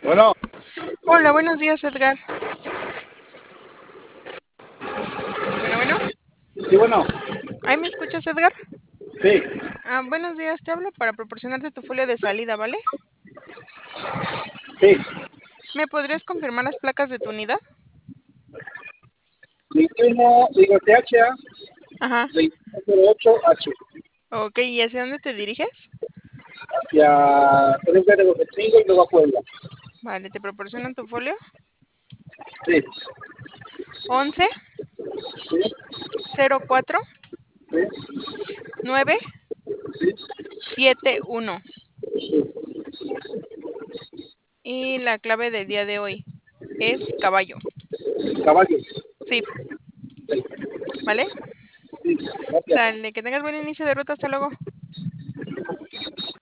Bueno, Hola, buenos días, Edgar. Bueno, bueno. sí, bueno, ¿Ahí me escuchas, Edgar? sí, Buenos días, te hablo para proporcionarte tu folio de salida, ¿vale? sí. ¿Me podrías confirmar las placas de tu unidad? 21, digo THA Ajá. 2108H, Ok, ¿y hacia dónde te diriges? hacia Frente de los Testigos y luego a Puebla. Vale, te proporcionan tu folio. Sí, 11 sí, 04 sí, 9 sí, 71. sí. Y la clave del día de hoy es caballo. Caballos. Sí, Sí, ¿vale? sí, gracias. Sale, que tengas buen inicio de ruta, hasta luego.